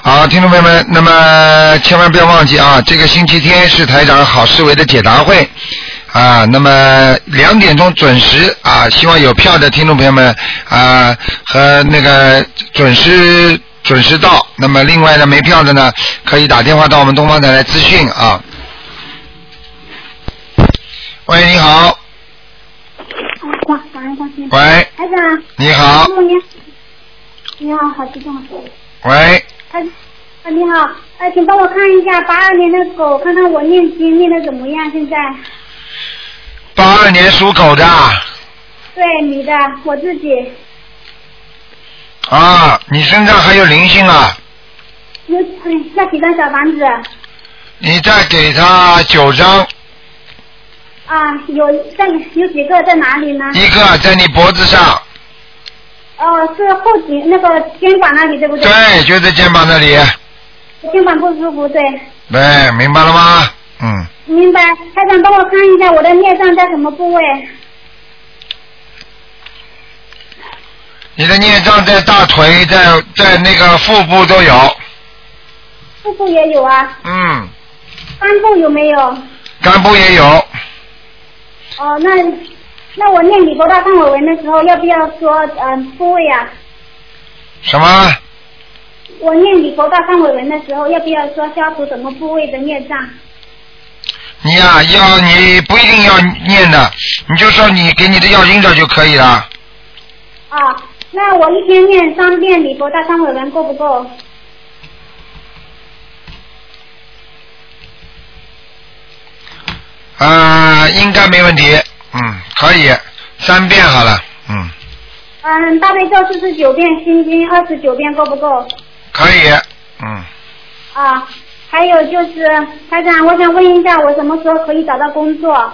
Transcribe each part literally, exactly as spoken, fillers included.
好，听众朋友们，那么千万不要忘记啊，这个星期天是台长好思维的解答会啊，那么两点钟准时啊，希望有票的听众朋友们啊和那个准时准时到。那么另外呢，没票的呢，可以打电话到我们东方台来咨询啊。喂，你好。 哇，感恩关心。 喂。 台长。 你好。 你好，好激动。 喂。 啊，你好，呃，请帮我看一下八二年的狗，看看我念经念的怎么样？现在。 八二年属狗的。 对，你的，我自己。 啊，你身上还有灵性啊？ 有，嗯，要几张小房子？ 你再给他九张。 啊，有在有几个在哪里呢？ 一个在你脖子上。 哦，是后颈那个肩膀那里，对不对？ 对，就在肩膀那里。 肩膀不舒服，对。 对，明白了吗？嗯。 明白，台长帮我看一下我的孽障在什么部位？ 你的孽障在大腿，在在那个腹部都有。 腹部也有啊。 嗯。 肝部有没有？ 肝部也有。 哦，那那我念礼佛大忏悔文的时候，要不要说嗯、呃、部位啊？ 什么？ 我念礼佛大忏悔文的时候，要不要说消除什么部位的孽障？ 你呀、啊，要你不一定要念的，你就说你给你的要经者就可以了。 啊，那我一天念三遍礼佛大忏悔文够不够？ 呃，应该没问题，嗯，可以，三遍好了，嗯。 嗯，大悲咒四十九遍，心经二十九遍够不够？ 可以，嗯。 啊，还有就是台长，我想问一下，我什么时候可以找到工作？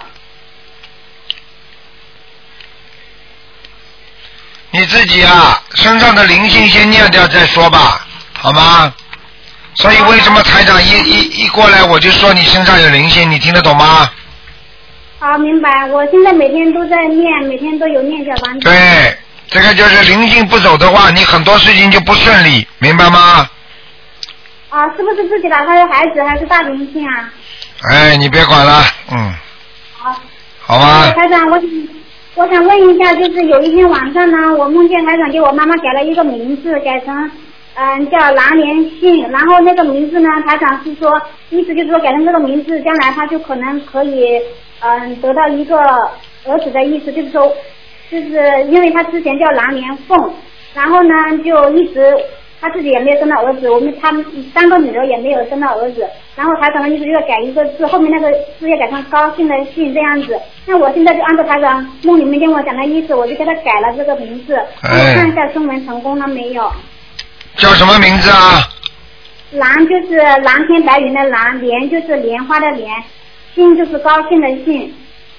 你自己啊，身上的灵性先念掉再说吧，好吗？所以为什么台长一一一过来我就说你身上有灵性，你听得懂吗？ 好，明白。我现在每天都在念，每天都有念小房子。 对，这个就是灵性不走的话，你很多事情就不顺利，明白吗？ 啊，是不是自己打胎的孩子还是大灵性啊？ 哎，你别管了，嗯。 好。 好吧。 台长，我想我想问一下，就是有一天晚上呢，我梦见台长给我妈妈改了一个名字，改成嗯叫蓝莲信，然后那个名字呢，台长是说，意思就是说改成这个名字，将来他就可能可以嗯得到一个儿子的意思，就是说，就是因为他之前叫蓝莲凤，然后呢就一直。他自己也没有生到儿子，我们他们三个女儿也没有生到儿子，然后台长的意思就是改一个字，后面那个字要改成高兴的兴这样子。那我现在就按照台长梦里面跟我讲的意思，我就给他改了这个名字。哎。我看一下中文成功了没有？ 叫什么名字啊？ 蓝就是蓝天白云的蓝，莲就是莲花的莲，兴就是高兴的兴。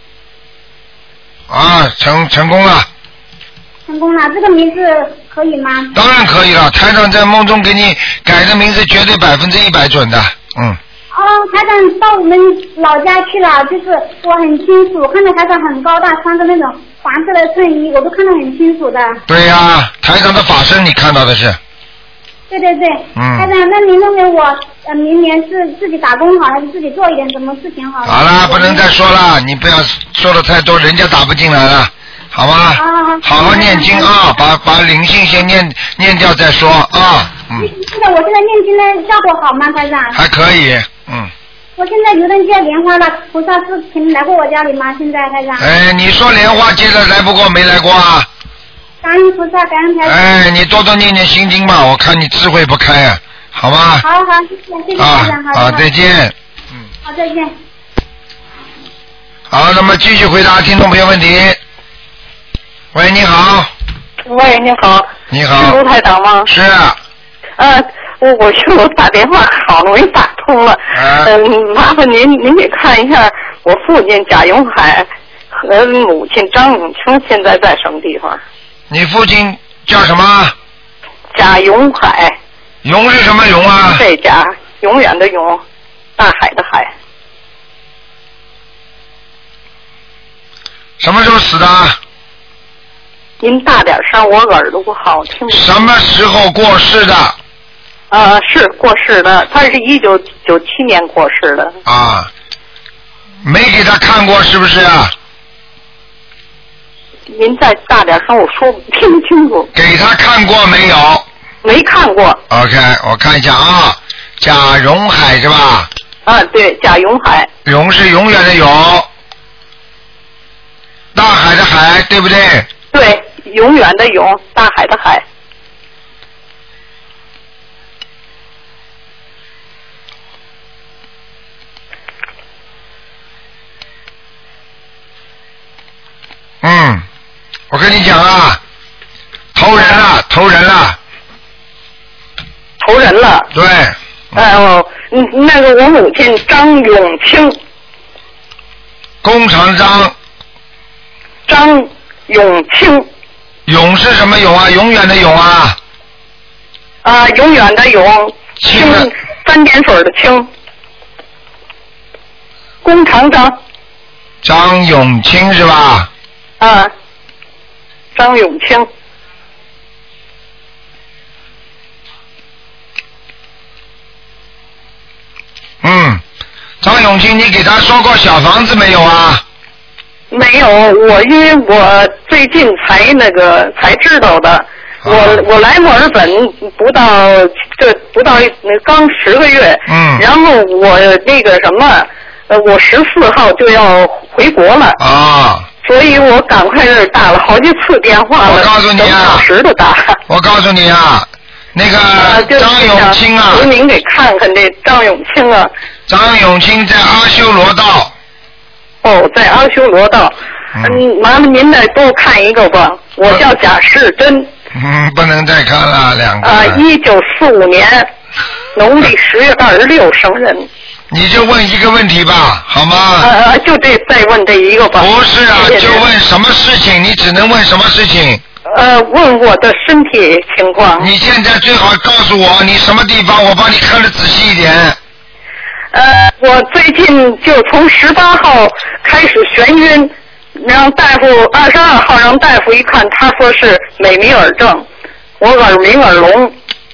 啊，成成功了。 成功了，这个名字可以吗？ 当然可以了，台长在梦中给你改的名字绝对百分之一百准的，嗯。 哦，台长到我们老家去了，就是我很清楚，看到台长很高大，穿着那种黄色的衬衣，我都看得很清楚的。 对呀、啊，台长的法身你看到的是。 对对对。嗯。台长，那您认为我呃明年是自己打工好，还是自己做一点什么事情好？ 好了，不能再说了，你不要说的太多，人家打不进来了。好吗？啊、好好念经啊，把把灵性先念念掉再说啊。嗯。 是的，我现在念经的效果好吗，台长？ 还可以，嗯。 我现在油灯接莲花了，菩萨是请来过我家里吗？现在台长。 哎，你说莲花接了来不过没来过啊？ 感恩菩萨，感恩台长。 哎，你多多念念心经吧，我看你智慧不开啊，好吗？ 好好，谢谢谢谢台长，好。 好，再见。 嗯。好，再见。 好，那么继续回答听众朋友问题。喂，你好。 喂，你好。 你好。 是卢台长吗？ 是啊。 呃，我我是我打电话好不容易打通了。嗯、呃。麻烦您您给看一下我父亲贾永海和母亲张永清现在在什么地方？ 你父亲叫什么？ 贾永海。 永是什么永啊？ 这贾，永远的永，大海的海。 什么时候死的？ 您大点声，我耳朵不好听。 什么时候过世的？ 呃，是过世的，他是一九九七年过世的。 啊，没给他看过是不是啊？ 您再大点声，我说听不清楚。 给他看过没有？ 没看过。 OK， 我看一下啊，贾荣海是吧？ 啊，对，贾永海。 永是永远的永，大海的海，对不对？ 对，永远的永，大海的海。 嗯，我跟你讲啊，投人了，投人了。 投人了。 对。 哎哦，嗯，那个我母亲张永清。 弓长张。 张永清。 永是什么永啊？永远的永啊。 啊，永远的永。清。三点水的清。弓长张。 张永清是吧？ 啊，张永清。 嗯，张永清，你给他说过小房子没有啊？ 没有，我因为我最近才那个才知道的。啊、我我来墨尔本不到这不到那刚十个月。嗯。然后我那个什么，呃，我十四号就要回国了。啊。所以我赶快是打了好几次电话了， 我告诉你啊， 小时的打。 我告诉你啊，那个张永清啊， 求您给看看这张永清啊。 张永清在阿修罗道。 哦，在阿修罗道。嗯，麻烦您再多看一个吧。我叫贾世珍。 嗯，不能再看了，两个。 啊，一九四五年农历十月二十六生人。 你就问一个问题吧，好吗？ 呃，就这再问这一个吧。 不是啊，谢谢就问什么事情，你只能问什么事情。 呃，问我的身体情况。 你现在最好告诉我你什么地方，我帮你看得仔细一点。 呃，我最近就从十八号开始眩晕，让大夫二十二号让大夫一看，他说是美米尔症，我耳鸣耳聋。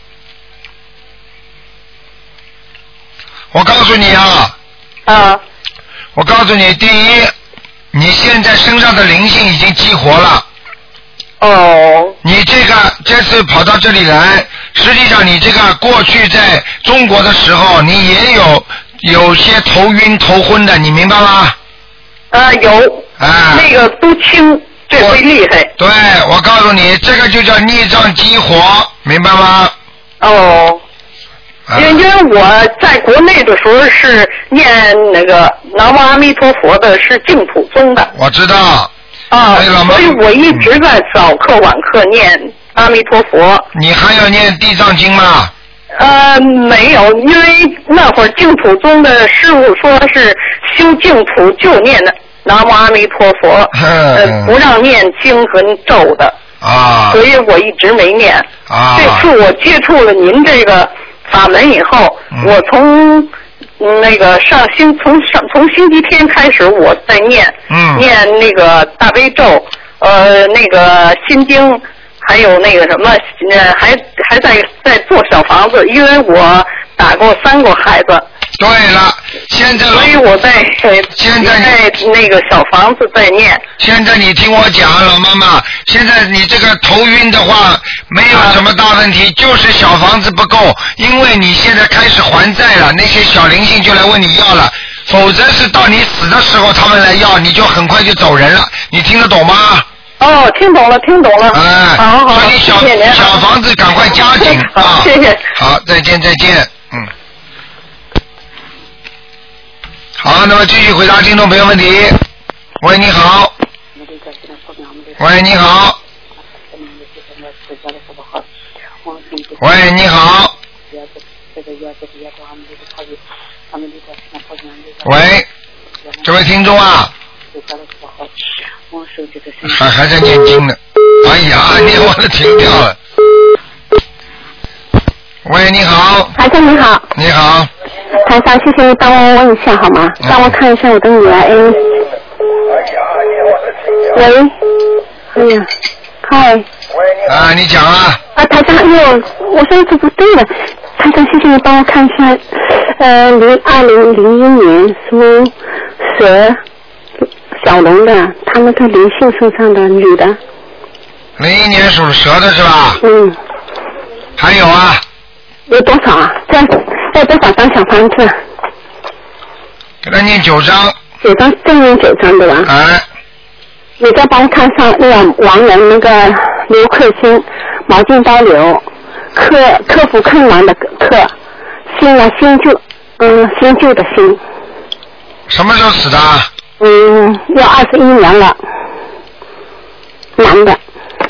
我告诉你啊， 啊， 我告诉你，第一，你现在身上的灵性已经激活了。 哦。 你这个这次跑到这里来，实际上你这个过去在中国的时候，你也有有些头晕头昏的，你明白吗？ 啊，有。啊。那个都轻，这最厉害。 对，我告诉你，这个就叫逆障激活，明白吗？ 哦。因因为我在国内的时候是念那个南无阿弥陀佛的，是净土宗的。 我知道。 啊，所以我一直在早课晚课念阿弥陀佛。 你还要念地藏经吗？ 呃，没有，因为那会儿净土宗的师傅说是修净土就念南无阿弥陀佛，呃，不让念经和咒的。啊。所以我一直没念。啊。这次我接触了您这个法门以后，嗯、我从、嗯、那个上星从上从星期天开始，我在念，嗯、念那个大悲咒，呃，那个心经，还有那个什么，呃，还还在在做小房子，因为我打过三个孩子。 对了，现在所以我在现在在那个小房子在念。 现在你听我讲，老妈妈，现在你这个头晕的话没有什么大问题，啊、就是小房子不够，因为你现在开始还债了，那些小灵性就来问你要了，否则是到你死的时候他们来要，你就很快就走人了，你听得懂吗？ 哦，听懂了，听懂了。哎，好好， 所以小谢谢您。 小房子赶快加紧啊！ 好， 谢谢。 好，再见，再见，嗯。好，那么继续回答听众朋友问题。喂，你好。喂，你好。喂，你好。喂，这位听众啊。还还在念经呢。哎呀，念完了停掉了。喂，你好。 台长你好。 你好。 台长，谢谢你帮我问一下好吗？嗯、帮我看一下我的女儿 A。喂。哎呀，嗨。 啊，你讲啊。 啊，台长，哎呦，我说这不对了。 台长，谢谢你帮我看一下，呃，零二零零一年属蛇小龙的，他那个灵性身上的女的。 零一年属蛇的是吧？ 嗯。 还有啊？ 有多少啊？在在多少张小房子？ 给他念九张。 九张，正念九张对吧？ 哎。 你再帮我看上那个亡人那个刘克星，毛巾刀刘，克克服困难的克，新啊新旧，嗯新旧的新。 什么时候死的？ 嗯，要二十一年了，男的。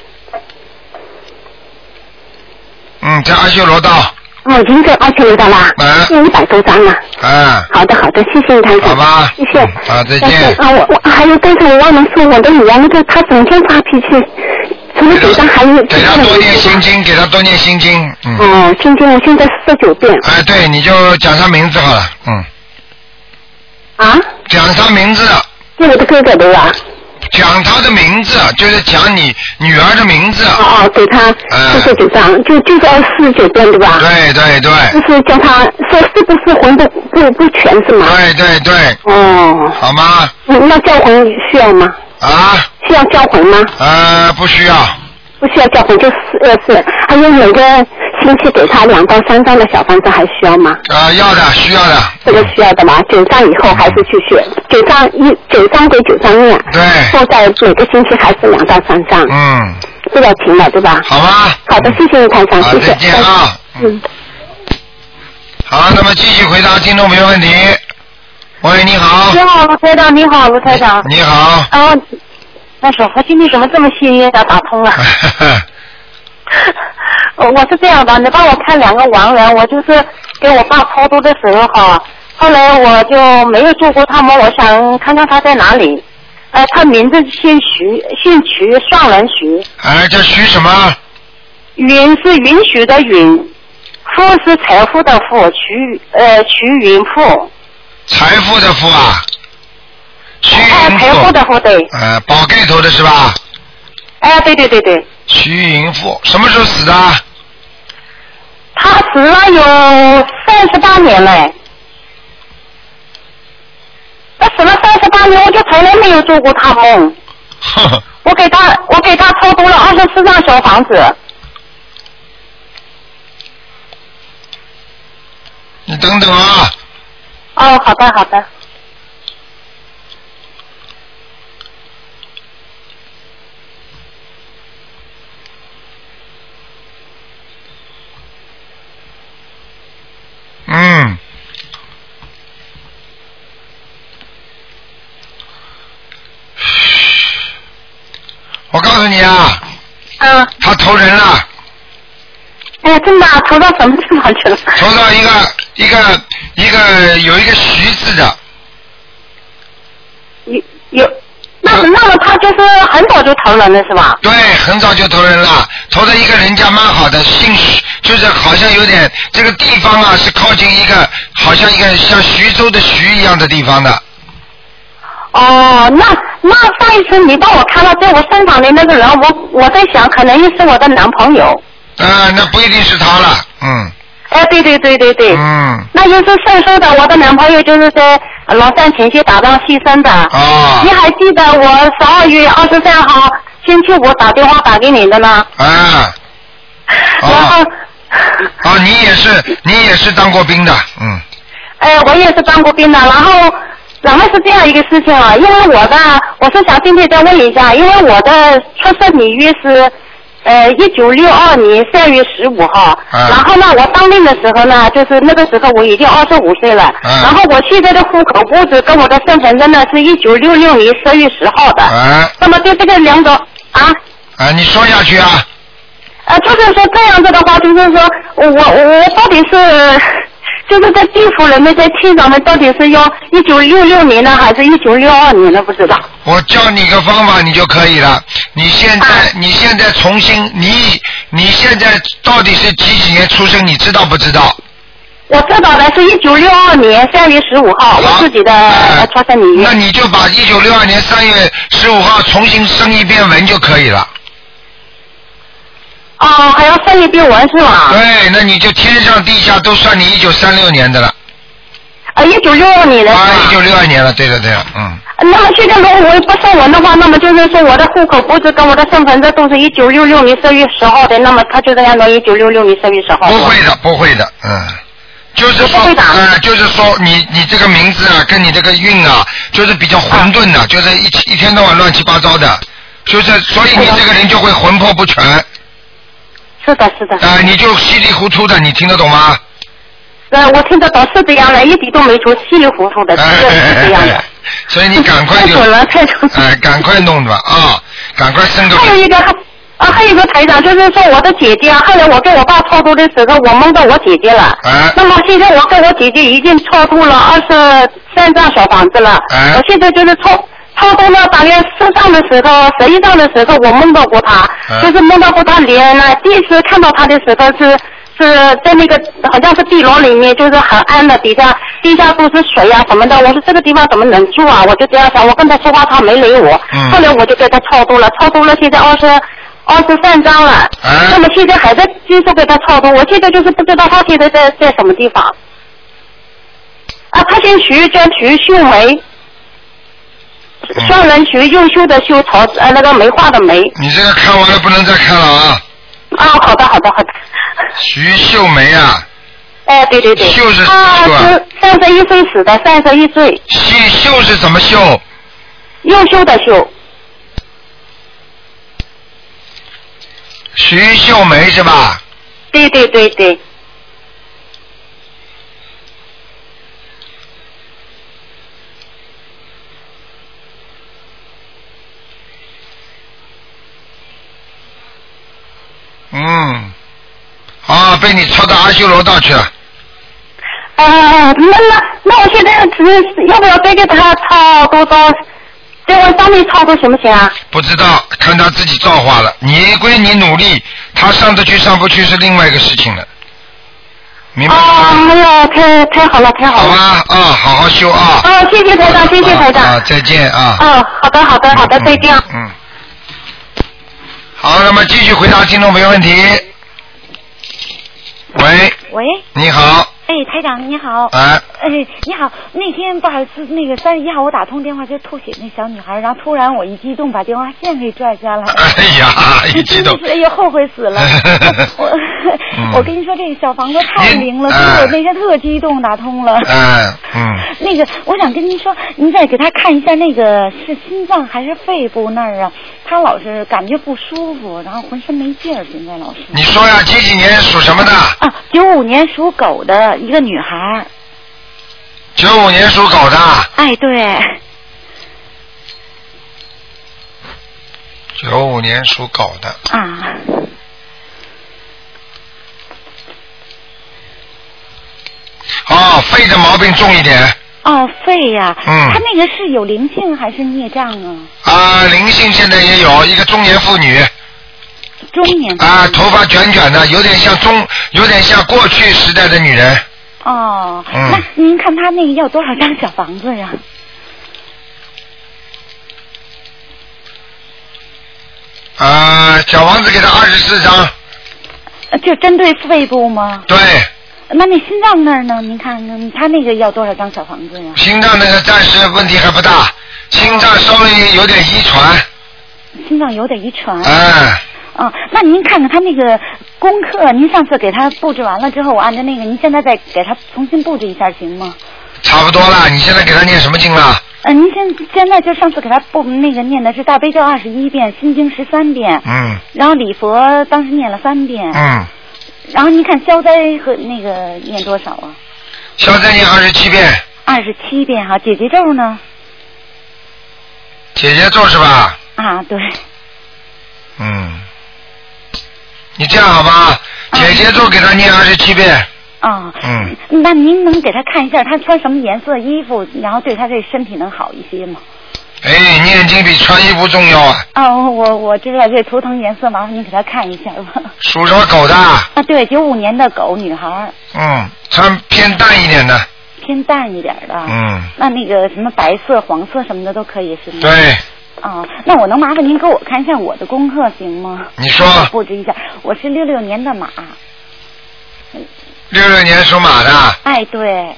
嗯，在阿修罗道。 哦，已经在阿修罗道啦。嗯。一百多张了。 嗯。 好的，好的，谢谢你台长。 好吧。 谢谢。 好，再见。 啊，我我还有刚才我忘了说，我的女儿那个她整天发脾气，除了九张还有。 给她多念心经，给她多念心经。嗯。 哦，心经我现在四十九遍。 哎，对，你就讲她名字好了，嗯。 啊？ 讲她名字。 是我的哥哥对吧？ 讲他的名字，就是讲你女儿的名字。 哦哦，给他四十九张，就就是要四十九遍对吧？ 对对对。 就是叫他说是不是魂不不不全是吗？ 对对对。 哦。 好吗？ 嗯，那叫魂需要吗？ 啊？ 需要叫魂吗？ 呃，不需要。 不需要叫魂，就四呃是，还有每个星期给他两到三张的小房子还需要吗？ 啊，要的，需要的。 这个需要的吗？九张以后还是继续？九张一九张给九张念。 对。 后在每个星期还是两到三张。 嗯。 不要停了，对吧？ 好吧。 好的，谢谢你台长，谢谢。 再见啊。嗯。好，那么继续回答听众朋友问题。喂，你好。 你好，卢台长，你好，卢台长。 你好。 啊，那说我今天怎么这么幸运的打通了？我是这样的，你帮我看两个亡人，我就是给我爸超度的时候哈，后来我就没有做过他们，我想看看他在哪里。呃，他名字姓徐，姓瞿，上人徐。 哎，叫徐什么？ 允是允许的允，富是财富的富，瞿呃瞿云富。 财富的富啊。徐云富。 哎，财富的富对。 呃，宝盖头的是吧？ 哎，对对对对。 徐云富什么时候死的？ 他死了有三十八年了。他死了三十八年，我就从来没有做过他梦。我给他，我给他超度了二十四张小房子。 你等等啊。 哦，好的好的。 嗯，我告诉你啊， 嗯， 他投人了。 哎，真的投到什么地方去了？ 投到一个一个一个有一个徐字的。 有有，那那么他就是很早就投人了是吧？ 对，很早就投人了，投的一个人家蛮好的，姓徐，就是好像有点这个地方啊，是靠近一个好像一个像徐州的徐一样的地方的。 哦，那那上一次你帮我看到在我身旁的那个人，我我在想，可能是我的男朋友。 呃，那不一定是他了，嗯。 哎，对对对对对。 嗯。 那就是顺说的，我的男朋友就是在崂山前线打仗牺牲的。 哦。 你还记得我十二月二十三号星期五打电话打给你的呢？ 啊。 然后。 啊，你也是，你也是当过兵的，嗯。 哎，我也是当过兵的，然后。然后是这样一个事情啊，因为我的，我是想今天再问一下，因为我的出生年月是，呃，一九六二年三月十五号， 啊、 然后呢，我当兵的时候呢，就是那个时候我已经二十五岁了，啊、然后我现在的户口簿子跟我的身份证呢是一九六六年十月十号的， 啊、 那么对这个两种啊， 啊，你说下去啊， 呃，就是说这样子的话，就是说我我到底是。就是在地府人们在天上面到底是要一九六六年呢，还是一九六二年呢？不知道。 我教你个方法，你就可以了。你现在，啊、你现在重新，你你现在到底是几几年出生？你知道不知道？ 我知道的是一九六二年三月十五号，我自己的出生年月。 那你就把一九六二年三月十五号重新生一遍文就可以了。 哦，还要算一遍完是吧？ 对，那你就天上地下都算你一九三六年的了。 啊，一九六二年的。 啊，一九六二年了，对的对了，嗯。 那么现在如果我不算完的话，那么就是说我的户口簿子跟我的身份证都是一九六六年十月十号的，那么他就这样到一九六六年十月十号。 不会的，不会的，嗯。就是说，呃，就是说你你这个名字啊，跟你这个运啊，就是比较混沌的，啊、就是一一天到晚乱七八糟的，就是所以你这个人就会魂魄不全。 是的，是的。 啊、呃，你就稀里糊涂的，你听得懂吗？ 呃，我听得懂，是这样的，一点都没错，稀里糊涂的，是这样的。 所以你赶快就， 太准了，太准了。 哎，赶快弄吧啊，赶快生个。 还有一个还啊，还有一个台长，就是说我的姐姐，后来我跟我爸超度的时候，我梦到我姐姐了。 哎。 那么现在我跟我姐姐已经超度了二十三张小房子了。 哎。 我现在就是超超度了大概十张的时候，十一张的时候，我梦到过她， 哎、 就是梦到过她脸呢。第一次看到她的时候是。是在那个好像是地牢里面，就是很暗的，底下地下都是水啊什么的。我说这个地方怎么能住啊？我就这样想，我跟他说话他没理我。嗯、后来我就给他超度了，超度了，现在二十二十三张了。哎、那么现在还在继续给他超度，我现在就是不知道他现在在在什么地方。啊，他姓徐，叫徐秀梅，双人徐，优秀的秀，草呃那个梅花的梅。 你这个看完了不能再看了啊。 啊，好的，好的，好的。 徐秀梅啊。 哎，对对对。 秀是他是三十一岁死的，三十一岁。 秀秀是怎么秀？ 优秀的秀。 徐秀梅是吧？ 对对对对。 嗯，啊，被你抄到阿修罗道去了。 啊、呃，那那那我现在只要不要再给他抄多少？再往上面抄多行不行啊？ 不知道，看他自己造化了。你归你努力，他上得去上不去是另外一个事情了。明白吗？ 啊，哎呀，太太好了，太好了。 好吧，啊，好好修啊。 啊，谢谢台长，谢谢台长。 啊，再见啊。 啊，好的，好的，好的，再见。 嗯。嗯好，那么继续回答听众朋友问题。喂。 喂。 你好。 哎，台长你好。 哎。 哎，你好，那天不好意思，那个三十一号我打通电话就吐血那小女孩，然后突然我一激动把电话线给拽下来。 哎呀，一激动。 真的是，哎呀，后悔死了。我、嗯、我跟你说，这个小房子太灵了，所以我那天特激动打通了。 嗯嗯。 那个，我想跟您说，您再给他看一下，那个是心脏还是肺部那儿啊？他老是感觉不舒服，然后浑身没劲儿，现在老是。 你说呀，几几年属什么的？ 啊，九五年属狗的一个女孩。 九五年属狗的。 哎，对。 九五年属狗的。 啊。 哦，肺的毛病重一点。 哦，肺呀、啊， 嗯， 他那个是有灵性还是孽障啊？ 啊，灵性现在也有一个中年妇女。 中年妇女。 啊，头发卷卷的，有点像中，有点像过去时代的女人。 哦， 嗯、 那您看他那个要多少张小房子呀？ 啊，小房子给他二十四张。 就针对肺部吗？ 对。 那那心脏那儿呢？您看他那个要多少张小房子呀？ 心脏那个暂时问题还不大，心脏稍微有点遗传。 心脏有点遗传。 哎。 哦，那您看看他那个功课，您上次给他布置完了之后，我按照那个，您现在再给他重新布置一下行吗？ 差不多了，你现在给他念什么经了？ 呃，您现现在就上次给他布那个念的是大悲咒二十一遍，心经十三遍。 嗯。 然后礼佛当时念了三遍。 嗯。 然后您看消灾和那个念多少啊？ 消灾念二十七遍。 二十七遍哈，姐姐咒呢？ 姐姐咒是吧？ 啊，对。 嗯。你这样好吧？姐姐咒给他念二十七遍。 啊、哦。 嗯。 那您能给他看一下他穿什么颜色衣服，然后对他这身体能好一些吗？ 哎，念经比穿衣服重要啊！ 哦，我我知道这图腾颜色，麻烦您给他看一下吧。 属什么狗的？ 啊，对，九五年的狗女孩。 嗯，穿偏淡一点的。 偏淡一点的。 嗯。 那那个什么白色、黄色什么的都可以是吗？ 对。 哦，那我能麻烦您给我看一下我的功课行吗？ 你说。 我布置一下，我是六六年的马。 六六年属马的。 哎，对。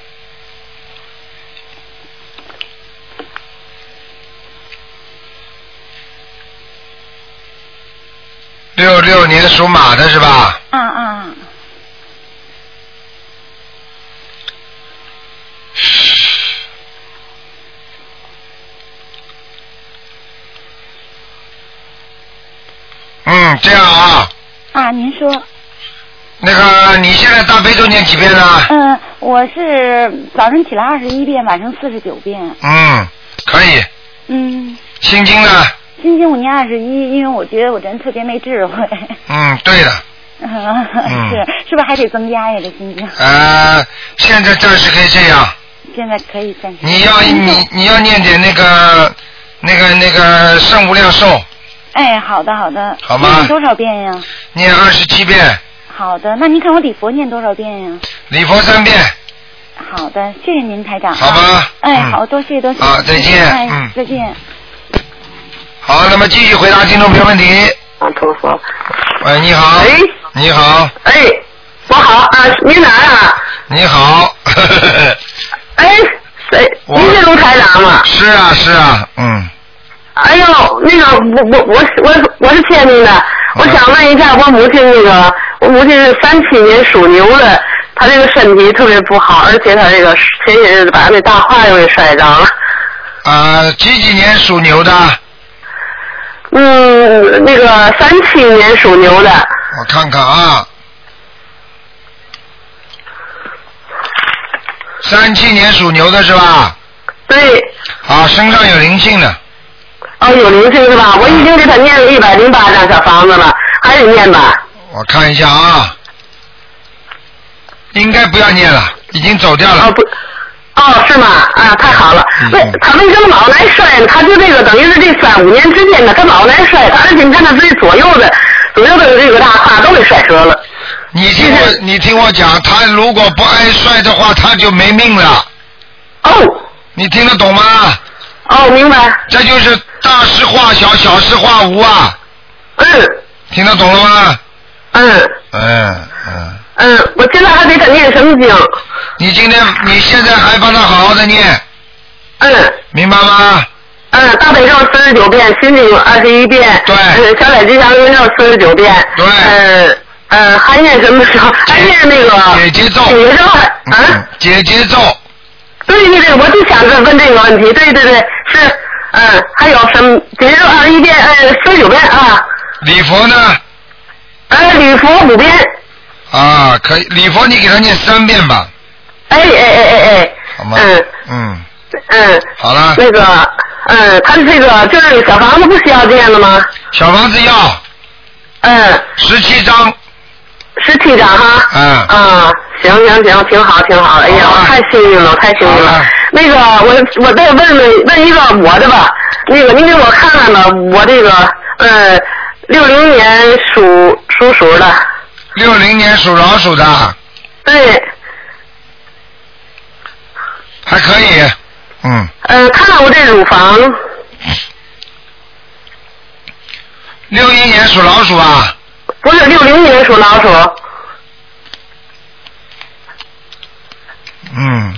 六六年属马的是吧？ 啊啊。 嗯，这样啊。 啊，您说。 那个，你现在大悲咒念几遍呢？ 嗯，我是早上起来二十一遍，晚上四十九遍。 嗯，可以。 嗯。 心经呢？ 心经我念二十一，因为我觉得我真特别没智慧。 嗯，对的。 嗯，是是不是还得增加呀？这心经。 呃，现在暂时可以这样。 现在可以暂时。 你要你你要念点那个那个那个圣无量寿。 哎，好的好的。 好吗？ 念多少遍呀？ 念二十七遍。 好的，那您看我礼佛念多少遍呀？ 礼佛三遍。 好的，谢谢您台长。 好吧。 哎，嗯、好多谢多谢。 好，再见。 哎、 嗯， 再见。 好，那么继续回答听众朋友问题。 啊，同说。 喂，你好。 哎。 你好。 哎，我好啊，您哪啊？ 你好。 哎，谁？您是卢台长吗？ 是啊，是啊，嗯。 哎呦，那个我我我我我是天津的，我想问一下我母亲那个，我母亲是三七年属牛的，她这个身体特别不好，而且她这个前些日子把那大胯又给摔着了。 啊，几几年属牛的？ 嗯，那个三七年属牛的。 我看看啊。三七年属牛的是吧？ 对。 啊，身上有灵性的。 哦，有灵性是吧？我已经给他念了一百零八张小房子了，还得念吧？ 我看一下啊，应该不要念了，已经走掉了。 哦不，哦是吗？啊，太好了。 嗯、 为他为什么老来摔呢？他就这个等于是这三五年之间呢，他老来摔，而且你看他自己左右的左右的这个大胯都给摔折了。 你听我，你听我讲，他如果不爱摔的话，他就没命了。 哦。 你听得懂吗？ 哦，明白。 这就是大事化小，小事化无啊。 嗯。 听得懂了吗？ 嗯。 嗯嗯。 嗯，我现在还得他念什么经？ 你今天，你现在还帮他好好的念。 嗯。 明白吗？ 嗯，大悲咒四十九遍，心经二十一遍。 对。 嗯，小彩吉祥神咒四十九遍。 对。 嗯嗯，还念什么时候？还念那个。 解结咒。 解结咒还啊？ 解结咒。 对对对，我就想着问这个问题。对对对，是，嗯，还有什么？解结咒二十一遍，呃，四十九遍啊。 礼佛呢？ 呃，礼佛五遍。 啊，可以，礼佛你给他念三遍吧。 哎哎哎哎哎。 好吗？ 嗯嗯。 嗯。 好了。 那个，嗯，他这个就是小房子不需要建了吗？ 小房子要。 嗯。 十七张。 十七张哈。 嗯。 啊，行行行，挺好挺好。哎呀，我太幸运了，太幸运了。那个，我我再问问问一个我的吧。那个，您给我看看吧，我这个呃，六零年属属鼠的。 六零年属老鼠的。 对。 还可以，嗯。 呃，看看我这乳房。 六一年属老鼠啊。 不是，六零年属老鼠。 嗯。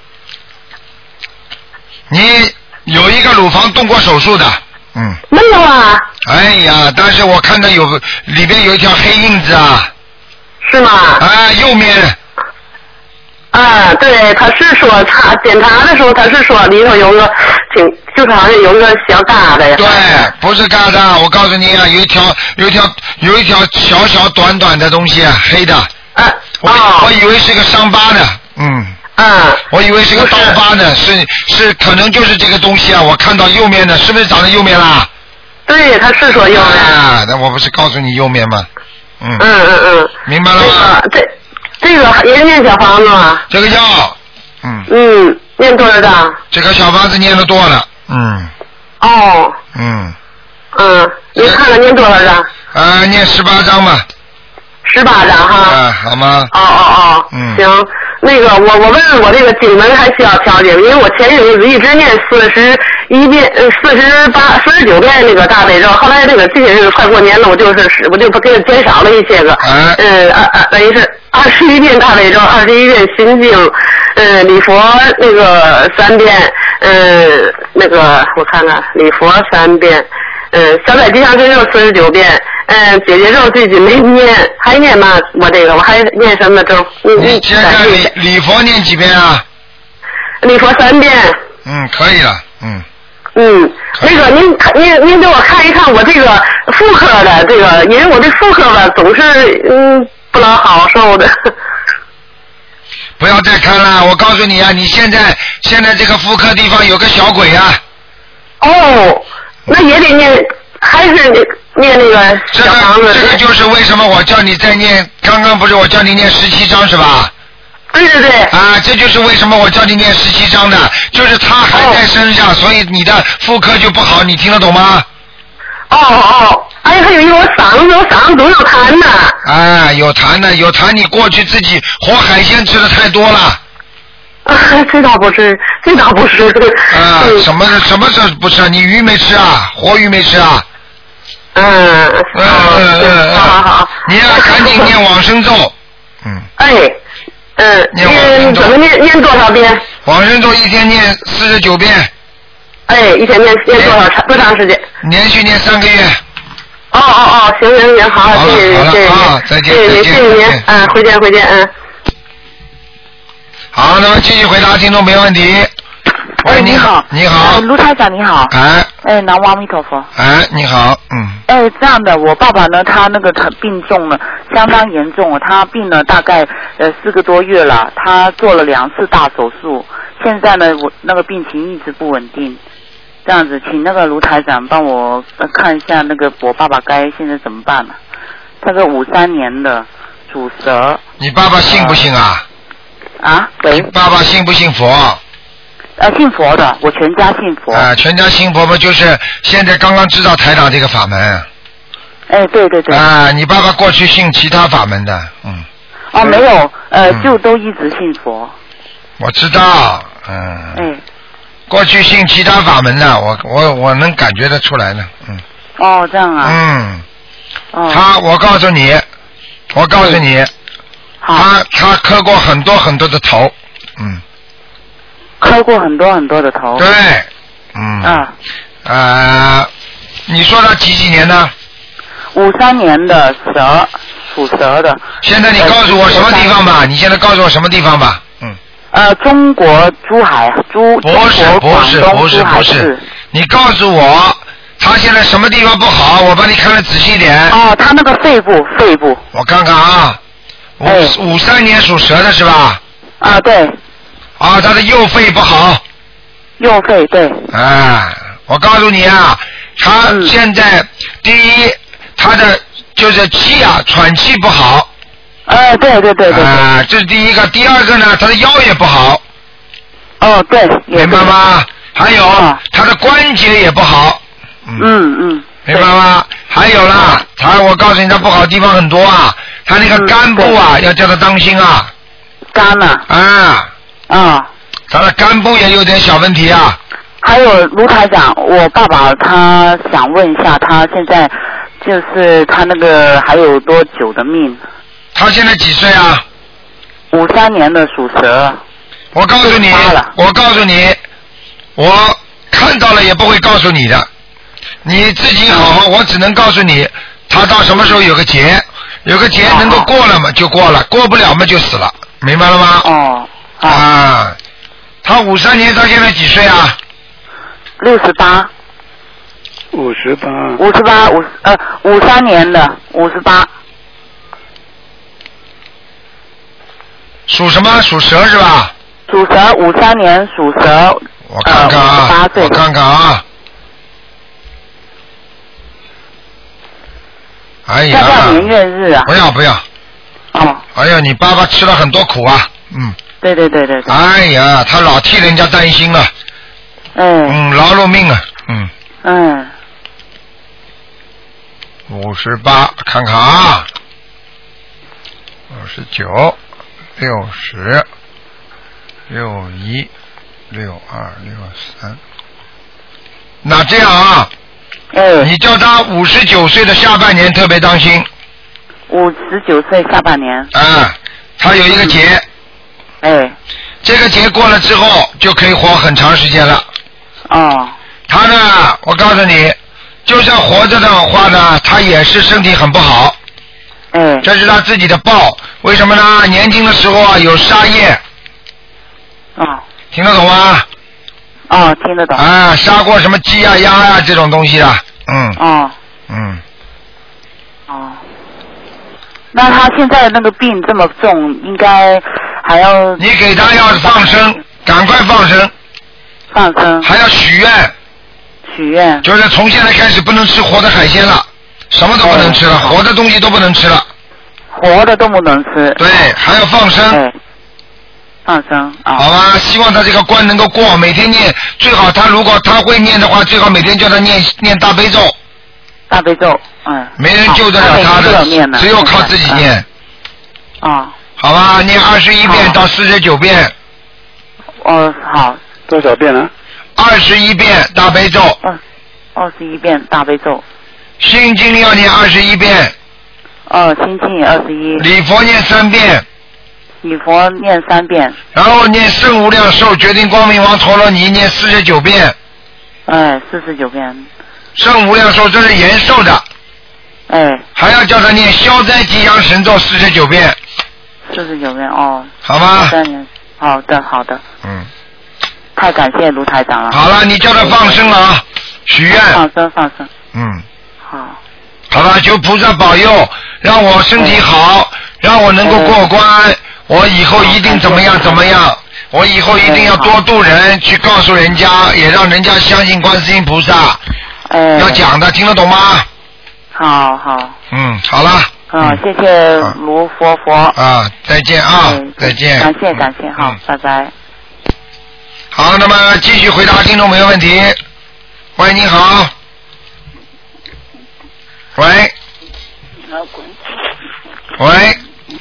你有一个乳房动过手术的，嗯。 没有啊。 哎呀，但是我看到有里边有一条黑印子啊。 是吗？ 啊，右面。 啊，对，他是说查检查的时候，他是说里头有个挺，就是好像有一个小疙瘩呀。 对，不是疙瘩，我告诉你啊，有一条有一条有一条小小短短的东西啊，黑的。 啊。 我、哦、我以为是个伤疤呢，嗯。 啊。 我以为是个刀疤呢，是是可能就是这个东西啊，我看到右面的，是不是长在右面啦？ 对，他是说右面。 啊，那我不是告诉你右面吗？嗯。 嗯嗯嗯。 明白了吗？ 这个、这这个也念小房子吗？ 这个要。嗯。 嗯，念多少张？ 这个小房子念的多了，嗯。 哦。 嗯。 嗯，你看看念多少张？ 啊，念十八张吧。 十八张哈。 啊，好吗？ 哦哦哦。 嗯。 行，那个我我问问我这个经文还需要调节，因为我前日子一直念四十一遍呃四十八四十九遍那个大悲咒，后来那个这些日子快过年了，我就是我就给他减少了一些个， 哎嗯二二等于是二十一遍大悲咒，二十一遍心经，嗯礼佛那个三遍，嗯那个我看看礼佛三遍，嗯小灾吉祥神咒四十九遍，嗯姐姐咒最近没念，还念吗？我这个我还念什么咒？你你现在礼礼佛念几遍啊？ 礼佛三遍。 嗯，可以了，嗯。 嗯，那个您看您您给我看一看我这个妇科的这个，因为我这妇科吧总是嗯不老好受的。 不要再看了，我告诉你啊，你现在现在这个妇科地方有个小鬼啊。 哦，那也得念，还是念那个小房子。 这个这个就是为什么我叫你再念，刚刚不是我叫你念十七章是吧？ 对对对。 啊，这就是为什么我叫你念十七章的，就是他还在身上，哦、所以你的妇科就不好，你听得懂吗？ 哦哦，哎，还有一个我嗓子，我嗓子总有痰呢。 啊，有痰的，有痰，你过去自己活海鲜吃的太多了。 啊，这倒不是，这倒不是。 啊，什么什么是不是？你鱼没吃啊？活鱼没吃啊？ 嗯嗯嗯嗯， 好好好。 你要赶紧念往生咒。嗯。 哎。嗯，念怎么念？念多少遍？ 往生咒一天念四十九遍。 哎，一天念念多少长多长时间？ 连续念三个月。 哦哦哦，行行行，好，谢谢您，谢谢您， 啊，再见， 谢谢您，谢谢您，嗯，回见回见，嗯。 好，那么继续回答听众没问题。喂，你好，你好， 卢台长你好。 哎。 哎，南无阿弥陀佛。 哎，你好，嗯。 哎，这样的，我爸爸呢，他那个病重了，相当严重，他病了大概呃四个多月了，他做了两次大手术，现在呢，我那个病情一直不稳定。这样子，请那个卢台长帮我看一下那个我爸爸该现在怎么办呢？他是五三年的，属蛇。 你爸爸信不信啊？ 啊？喂。 爸爸信不信佛？ 呃，信佛的，我全家信佛。 啊、呃，全家信佛嘛，就是现在刚刚知道台长这个法门。 哎，对对对。 啊、呃，你爸爸过去信其他法门的，嗯。 哦，没有，呃， 嗯、 就都一直信佛。 我知道，嗯。 哎。 过去信其他法门的，我我我能感觉得出来的，嗯。 哦，这样啊。 嗯。 哦。 他，我告诉你，我告诉你， 好他他磕过很多很多的头，嗯。 磕过很多很多的头。 对，嗯。 啊。 呃，你说他几几年呢？ 五三年的蛇，属蛇的。 现在你告诉我什么地方吧？你现在告诉我什么地方吧？嗯。 呃，中国珠海，珠不是不是不是不是，你告诉我他现在什么地方不好，我帮你看得仔细一点。 哦，他那个肺部，肺部。 我看看啊，五五三年属蛇的是吧？ 啊，对。 啊，他的右肺不好。 右肺对。 啊，我告诉你啊，他现在、嗯、第一，他的就是气啊，喘气不好。 呃，对对对对。 啊，这是第一个，第二个呢，他的腰也不好。 哦，对。 明白吗？还有、哦、他的关节也不好。 嗯嗯。 明白吗？还有啦，他我告诉你，他不好的地方很多啊，他那个肝部啊，嗯、要叫他当心啊。 肝呐。 啊。 啊。 他的肝部也有点小问题啊。 还有卢台长，我爸爸他想问一下，他现在就是他那个还有多久的命？ 他现在几岁啊？ 五三年的属蛇。 我告诉你，我告诉你，我看到了也不会告诉你的，你自己好好，我只能告诉你，他到什么时候有个劫，有个劫能够过了嘛就过了，过不了嘛就死了，明白了吗？ 哦。 啊，他五三年，他现在几岁啊？ 六十八。 五十八。 五十八，五呃五三年的五十八。 属什么？属蛇是吧？ 属蛇，五三年属蛇。 我看看啊， 呃、我看看啊。哎呀！ 要不要年月日啊？ 不要不要。 哦。 哎呀，你爸爸吃了很多苦啊，嗯。 对对对对对。 哎呀，他老替人家担心了。 嗯。 嗯，劳碌命啊，嗯。 嗯。 五十八，看看啊。五十九。六十，六一，六二，六三， 那这样啊， 哎， 你叫他五十九岁的下半年特别当心。 五十九岁下半年。 啊，他有一个劫。 哎。 这个劫过了之后，就可以活很长时间了。 哦。 他呢，我告诉你，就算活着的话呢，他也是身体很不好。 嗯。 这是他自己的报，为什么呢？年轻的时候啊，有杀业。 啊、哦。 听得懂吗？ 哦，听得懂。 啊，杀过什么鸡啊、鸭啊这种东西的，嗯。 哦。 嗯。 哦。那他现在那个病这么重，应该还要…… 你给他要放生，赶快放生。 放生。 还要许愿。 许愿。 就是从现在开始不能吃活的海鲜了，什么都不能吃了，活的东西都不能吃了。 活的都不能吃。 对，还要放生。 放生啊。 好吧，希望他这个关能够过，每天念，最好他如果他会念的话，最好每天叫他念念大悲咒。 大悲咒，嗯。 没人救得了他的， 他只有靠自己念。 啊。 好吧，念二十一遍到四十九遍。 哦，好。 多少遍呢？ 二十一遍大悲咒。 嗯。二十一遍大悲咒。 心经要念二十一遍。 哦，心经也二十一。 礼佛念三遍。 礼佛念三遍。 然后念圣无量寿决定光明王陀罗尼念四十九遍。 哎，四十九遍。 圣无量寿这是延寿的。 哎。 还要叫他念消灾吉祥神咒四十九遍。 四十九遍哦。 好吗？ 好的，好的。 嗯。 太感谢卢台长了。 好了，你叫他放生了啊，许愿。 放生，放生。 嗯。 好。 好了，求菩萨保佑，让我身体好，让我能够过关，我以后一定怎么样怎么样，我以后一定要多度人，去告诉人家，也让人家相信观世音菩萨。 哎。 要讲的，听得懂吗？ 好好。 嗯，好了。 啊，谢谢卢佛佛。 啊，再见啊，再见。 感谢感谢，好，拜拜。 好，那么继续回答听众朋友问题。喂，你好。喂。喂。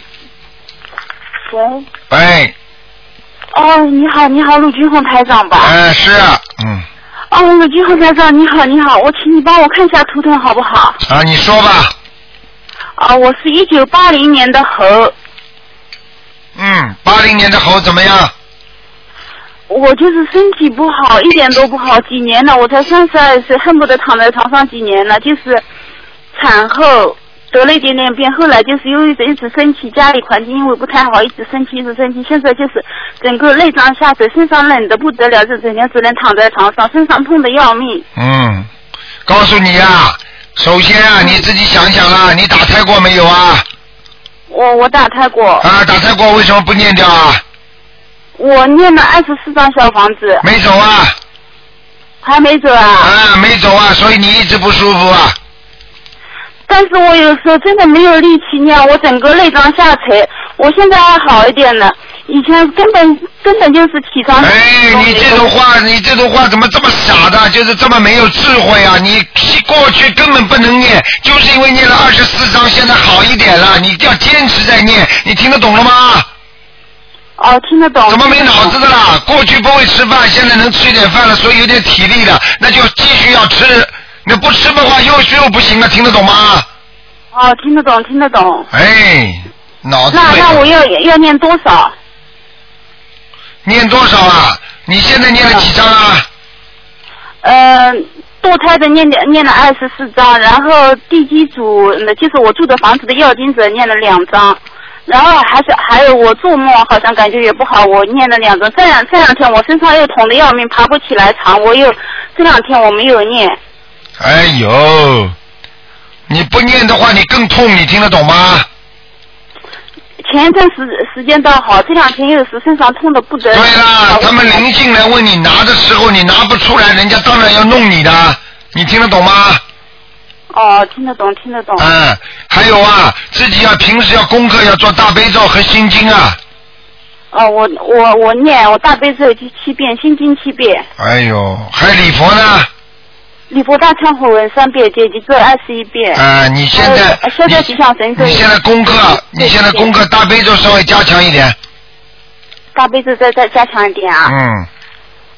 喂。 喂。 哦，你好，你好，陆军红台长吧？ 哎、呃，是啊，嗯。 哦，陆军红台长，你好，你好，我请你帮我看一下图腾好不好？ 啊，你说吧。 啊，我是一九八零年的猴。 嗯，八零年的猴怎么样？ 我就是身体不好，一点都不好，几年了，我才三十二岁，恨不得躺在床上几年了，就是产后得了一点点病，后来就是忧郁症一直生气，家里环境因为不太好，一直生气一直生气，现在就是整个内脏下垂，身上冷的不得了，就整天只能躺在床上，身上痛得要命。 嗯，告诉你啊，首先啊，你自己想想啦，你打胎过没有啊？ 我我打胎过。 啊，打胎过为什么不念掉啊？ 我念了二十四张小房子。 没走啊？ 还没走啊？ 啊，没走啊，所以你一直不舒服啊。 但是我有时候真的没有力气念，我整个内脏下垂，我现在还好一点了，以前根本根本就是体伤。 哎，你这种话，你这种话怎么这么傻的？就是这么没有智慧啊！你过去根本不能念，就是因为念了二十四章，现在好一点了，你要坚持在念，你听得懂了吗？ 哦，听得懂。 怎么没脑子的啦？过去不会吃饭，现在能吃一点饭了，所以有点体力了，那就继续要吃。那不吃的话又又不行了，听得懂吗？ 哦，听得懂，听得懂。 哎，脑子。 那那我要要念多少？ 念多少啊？你现在念了几张啊？ 呃，堕胎的念念了二十四张，然后地基组就是我住的房子的要经者念了两张。然后还是还有我做梦好像感觉也不好，我念了两张。这两这两天我身上又痛得要命，爬不起来床，我又这两天我没有念。 哎呦，你不念的话你更痛，你听得懂吗？ 前一段时时间倒好，这两天又是身上痛得不得了。 对啦，他们灵性来问你拿的时候，你拿不出来，人家当然要弄你的，你听得懂吗？ 哦，听得懂，听得懂。 嗯，还有啊，自己要平时要功课要做大悲咒和心经啊。 哦，我我我念我大悲咒七七遍，心经七遍。 哎呦，还礼佛呢？ 礼佛大忏悔文三遍，解结咒二十一遍。 啊，你现在消灾吉祥神咒。 你现在功课，你现在功课大悲咒稍微加强一点。 大悲咒再再加强一点啊。 嗯。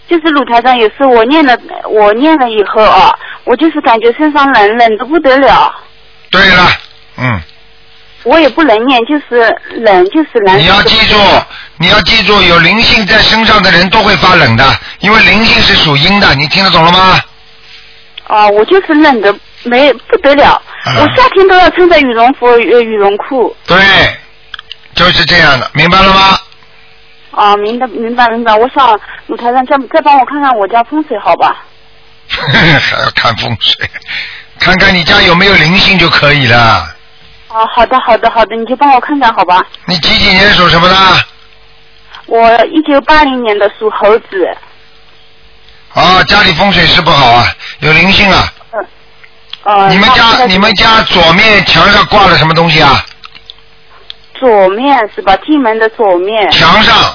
就是鲁台长，有时我念了我念了以后啊，我就是感觉身上冷冷的不得了。 对了，嗯。 我也不能念，就是冷，就是冷。 你要记住，你要记住，有灵性在身上的人都会发冷的，因为灵性是属阴的，你听得懂了吗？ 啊，我就是冷的没不得了， 啊、 我夏天都要穿着羽绒服、呃羽绒裤。 对，就是这样的，明白了吗？ 啊，明白明白明白。我想鲁台长再再帮我看看我家风水好吧？ 还要看风水，看看你家有没有灵性就可以了。 啊，好的好的好的，你就帮我看看好吧？ 你几几年属什么的？ 我一九八零年的属猴子。 啊，家里风水是不好啊，有灵性啊。 嗯。呃。 你们家你们家左面墙上挂了什么东西啊？ 左面是吧？进门的左面。 墙上。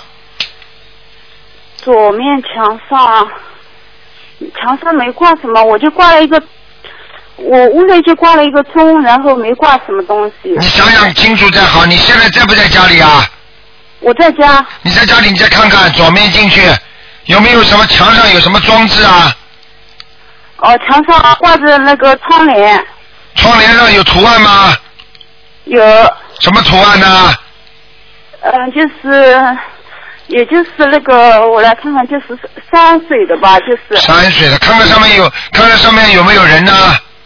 左面墙上，墙上没挂什么，我就挂了一个，我屋里就挂了一个钟，然后没挂什么东西。 你想想清楚再好，你现在在不在家里啊？ 我在家。 你在家里，你再看看左面进去有没有什么墙上有什么装置啊？ 哦，墙上挂着那个窗帘。 窗帘上有图案吗？ 有。 什么图案呢？ 嗯、呃，就是，也就是那个，我来看看，就是山水的吧，就是。 山水的，看看上面有，看看上面有没有人呢？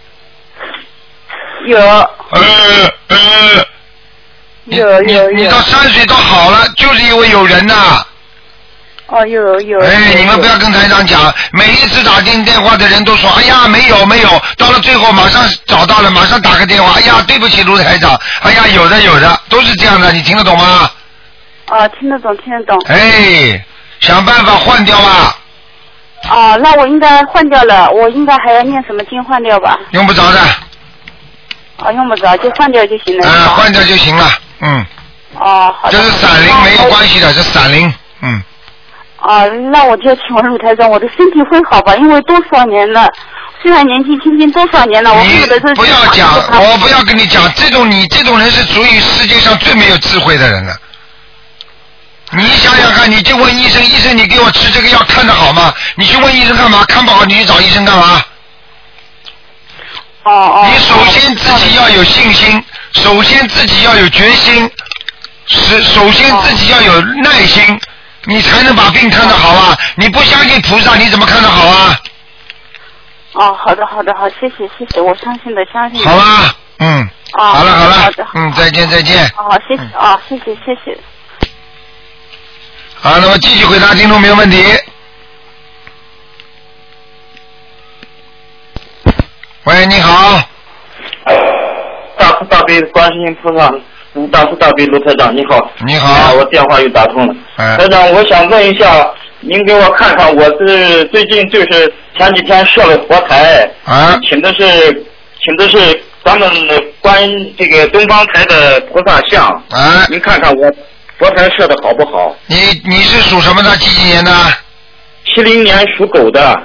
有。 呃呃。 有有有。 你到山水都好了，就是因为有人呐。 哦，有有。 哎，你们不要跟台长讲，每一次打进电话的人都说，哎呀，没有没有，到了最后马上找到了，马上打个电话，哎呀，对不起卢台长，哎呀，有的有的，都是这样的，你听得懂吗？ 哦，听得懂，听得懂。 哎，想办法换掉吧。 哦，那我应该换掉了，我应该还要念什么经换掉吧？ 用不着的。 哦，用不着，就换掉就行了。 嗯，换掉就行了，嗯。 哦，好的。 这是闪灵，没有关系的，这闪灵，嗯。 啊，那我就请问陆台长，我的身体会好吧？因为多少年了，虽然年纪轻轻，多少年了，我恨不得是。 不要讲，我不要跟你讲，这种你这种人是属于世界上最没有智慧的人了。你想想看，你就问医生，医生你给我吃这个药看得好吗？你去问医生干嘛？看不好你去找医生干嘛？ 哦哦。 你首先自己要有信心，首先自己要有决心，是首先自己要有耐心。你才能把病看得好啊！你不相信菩萨，你怎么看得好啊？ 哦，好的，好的，好，谢谢，谢谢，我相信的，相信的。 好吧，嗯。 哦， 好了，好了， 好的， 嗯，再见，再见。 好，谢谢，啊，谢谢，谢谢。 好，那么继续回答听众没有问题。喂，你好。 大慈大悲观世音菩萨。嗯，大慈大悲卢台长，你好。 你好。 啊，我电话又打通了。 哎。 台长，我想问一下，您给我看看，我是最近就是前几天设了佛台， 啊， 请的是请的是咱们观这个东方台的菩萨像。 啊。 您看看我佛台设的好不好？ 你你是属什么的？几几年的？ 七零年属狗的。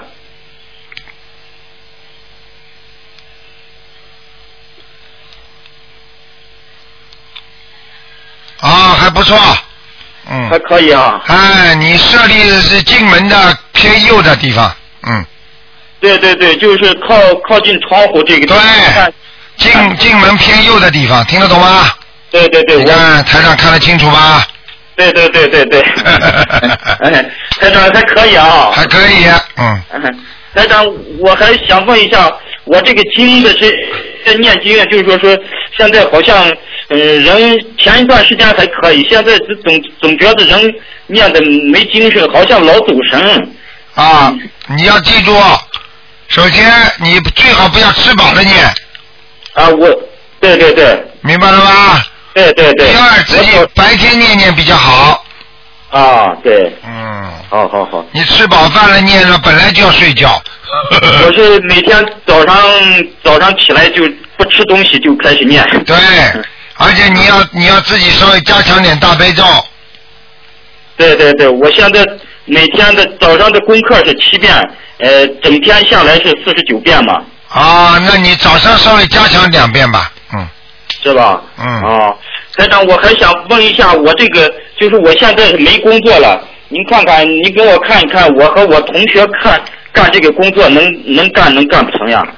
啊、哦，还不错，嗯， 还可以啊。 哎，你设立的是进门的偏右的地方，嗯。 对对对，就是靠靠近窗户这个地方。 对，进进门偏右的地方，听得懂吗？ 对对对。 你看台长看得清楚吧？ 对对对对对。哎，台长还可以啊。 还可以，嗯。 台长，我还想问一下，我这个经的是念经，就是说说现在好像。嗯，人前一段时间还可以，现在总总觉得人念的没精神，好像老走神。 啊，你要记住，首先你最好不要吃饱了念。 啊，我，对对对。 明白了吗？ 对对对。 第二，自己白天念念比较好。 啊，对。 嗯。 好好好。 你吃饱饭了念了，本来就要睡觉。 我是每天早上早上起来就不吃东西就开始念。 对。而且你要你要自己稍微加强点大悲咒。 对对对，我现在每天的早上的功课是七遍，呃，整天下来是四十九遍嘛。 啊，那你早上稍微加强两遍吧，嗯。 是吧？ 嗯。 啊，台长，我还想问一下，我这个就是我现在是没工作了， 您看看，你给我看一看，我和我同学看干这个工作能能干能干不成呀？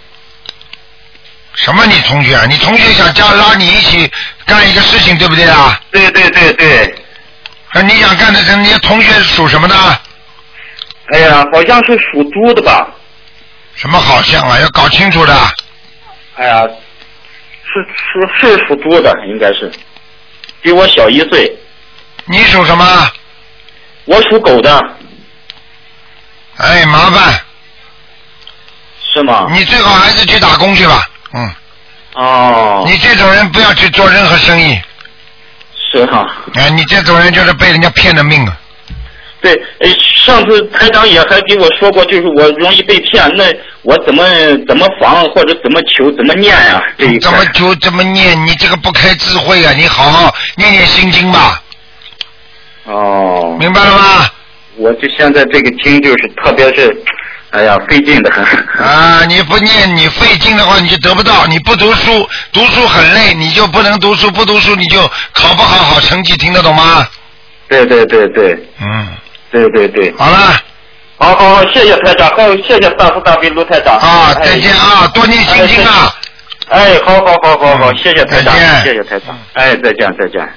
什么？你同学？你同学想叫拉你一起干一个事情，对不对啊？ 对对对对。 那你想干的是你同学属什么的？ 哎呀，好像是属猪的吧？ 什么好像啊？要搞清楚的。 哎呀，是是是属猪的，应该是，比我小一岁。 你属什么？ 我属狗的。 哎，麻烦。 是吗？ 你最好还是去打工去吧。嗯。 哦。 你这种人不要去做任何生意。 是哈。 哎，你这种人就是被人家骗的命啊。 对，呃，上次台长也还给我说过，就是我容易被骗，那我怎么怎么防或者怎么求怎么念呀、啊？这一怎么求怎么念？你这个不开智慧啊！你好好念念心经吧。 哦。 明白了吗？ 我就现在这个经就是，特别是，哎呀，费劲的很。 啊，你不念你费劲的话，你就得不到。你不读书，读书很累，你就不能读书，不读书你就考不好好成绩，听得懂吗？ 对对对对。 嗯。 对对对。 好了。 好好好，谢谢台长，还有谢谢大慈大悲卢台长。 啊，再见啊，多念心经啊。 哎，好好好好好，谢谢台长， 再见谢谢台长。哎，再见再见。